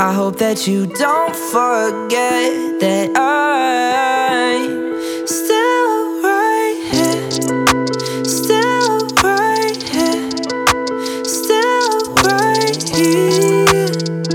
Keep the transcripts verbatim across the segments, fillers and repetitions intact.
I hope that you don't forget that I'm still right here, still right here, still right here,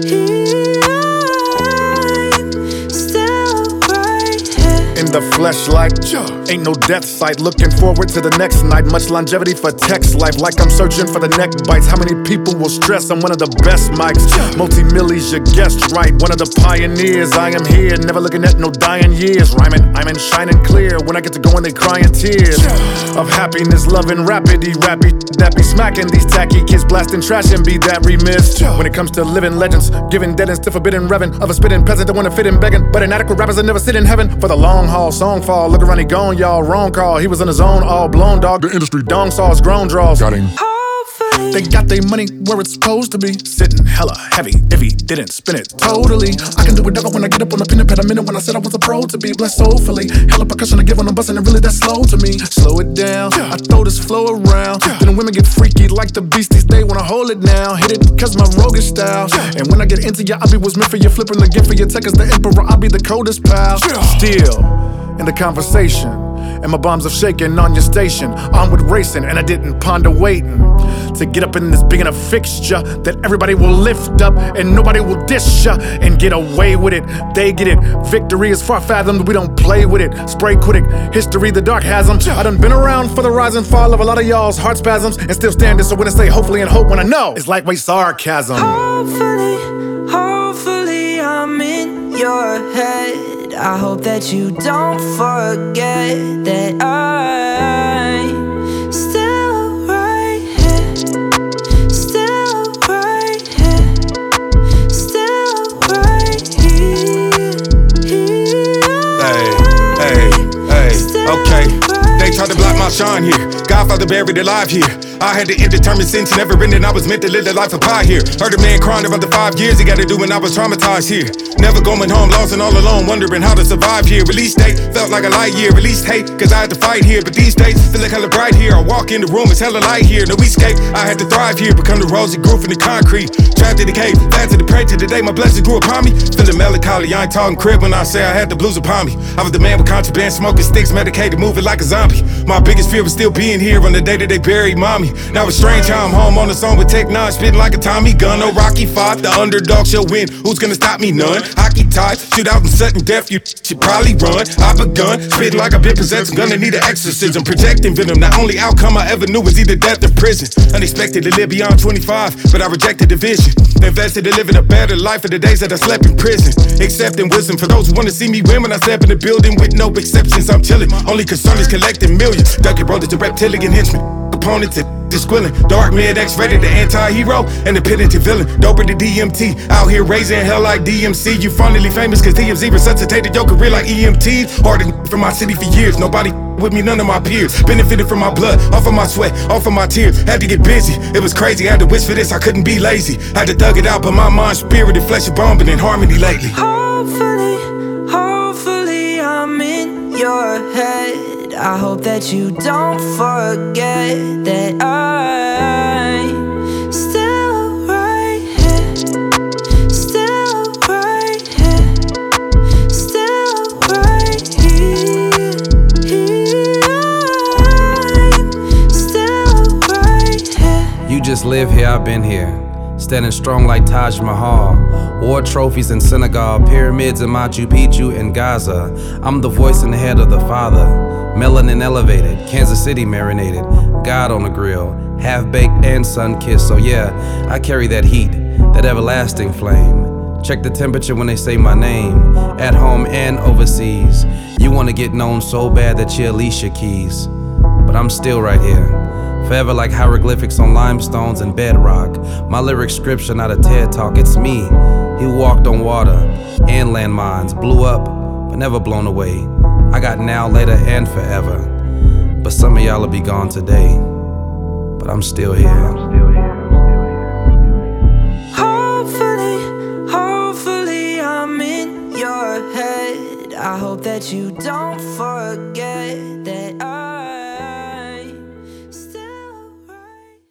I'm still right here. In the flesh like, ain't no death sight. Looking forward to the next night. Much longevity for text life. Like I'm searching for the neck bites. How many people will stress? I'm one of the best mics. Multi-millies, you guessed right. One of the pioneers. I am here, never looking at no dying years. Rhyming, I'm in shining clear. When I get to go in, they crying tears of happiness, loving rapidity, rappy that be smacking these tacky kids, blasting trash and be that remiss. When it comes to living legends, giving dead and still forbidden revving of a spitting peasant that wanna fit in begging, but inadequate rappers that never sit in heaven for the long haul. Song fall, look around, he gone, y'all. Wrong call, he was in his own, all blown dog. The industry dong saw his grown draws. Got him. They got their money where it's supposed to be. Sitting hella heavy if he didn't spin it totally. I can do whatever when I get up on the pen and pad a minute. When I said I was a pro to be blessed soulfully. Hella percussion I give when I'm bustin' and really that's slow to me. Slow it down, I throw this flow around. Then the women get freaky like the beasties. They wanna hold it down. Hit it cause my roguish style. And when I get into ya, I be what's meant for you. Flipping the gift for your tech as the emperor. I be the coldest pal. Still in the conversation, and my bombs have shaken on your station. Onward racing, and I didn't ponder waiting to get up in this big enough fixture that everybody will lift up and nobody will dish ya and get away with it. They get it. Victory is far fathomed, we don't play with it. Spray critic, history the dark has them. I done been around for the rise and fall of a lot of y'all's heart spasms and still standing. So when I say hopefully and hope, when I know it's lightweight sarcasm. Hopefully, hopefully I'm in your head. I hope that you don't forget that I'm still right here, still right here, still right here. Hey, hey, hey, okay. They tried to block my shine here. Godfather buried alive here. I had the indeterminate sense, never ending. I was meant to live the life of pie here. Heard a man crying about the five years he got to do when I was traumatized here. Never going home, lost and all alone, wondering how to survive here. Release date felt like a light year. Release hate, cause I had to fight here. But these days feel like hella bright here. I walk in the room, it's hella light here. No escape, I had to thrive here. Become the rose that grew from the concrete. Trapped in the cave, fasted to pray to the day my blessings grew upon me. Feeling melancholy, I ain't talking crib when I say I had the blues upon me. I was the man with contraband, smoking sticks, medicated, moving like a zombie. My biggest fear was still being here on the day that they buried mommy. Now it's strange how I'm home on the song with Tech Nine, spitting like a Tommy gun. No Rocky Five, the underdog shall win. Who's gonna stop me? None. Hockey tied, shoot out in sudden death, you should probably run. I begun, spitting like I've been possessed, I'm gonna need an exorcism. Projecting venom, the only outcome I ever knew was either death or prison. Unexpected to live beyond twenty-five, but I rejected the vision. Invested in living a better life for the days that I slept in prison. Accepting wisdom for those who wanna see me win. When I step in the building with no exceptions, I'm chilling. Only concern is collecting millions. Ducky brothers, the reptilian henchmen. Opponents and squilling. Dark mid X-rated, the anti-hero and the penitent villain. Doper the D M T, out here raising hell like D M C. You finally famous cause D M Z resuscitated your career like E M Ts. Harder from my city for years, nobody with me, none of my peers. Benefited from my blood, off of my sweat, off of my tears. Had to get busy, it was crazy. Had to wish for this, I couldn't be lazy. Had to thug it out, but my mind, spirit, and flesh are bombing in harmony lately. Hopefully, hopefully I'm in your head. I hope that you don't forget that I'm still right here, still right here, still right here. I'm still right here. You just live here, I've been here. Standing strong like Taj Mahal. War trophies in Senegal, pyramids in Machu Picchu and Gaza. I'm the voice in the head of the Father. Melanin elevated, Kansas City marinated. God on the grill, half-baked and sun-kissed. So yeah, I carry that heat, that everlasting flame. Check the temperature when they say my name, at home and overseas. You wanna get known so bad that you Alicia Keys. But I'm still right here, forever like hieroglyphics on limestones and bedrock. My lyric scripture, not a TED Talk, it's me. He walked on water and landmines, blew up, but never blown away. I got now, later, and forever. But some of y'all will be gone today, but I'm still here. Hopefully, hopefully I'm in your head. I hope that you don't forget that I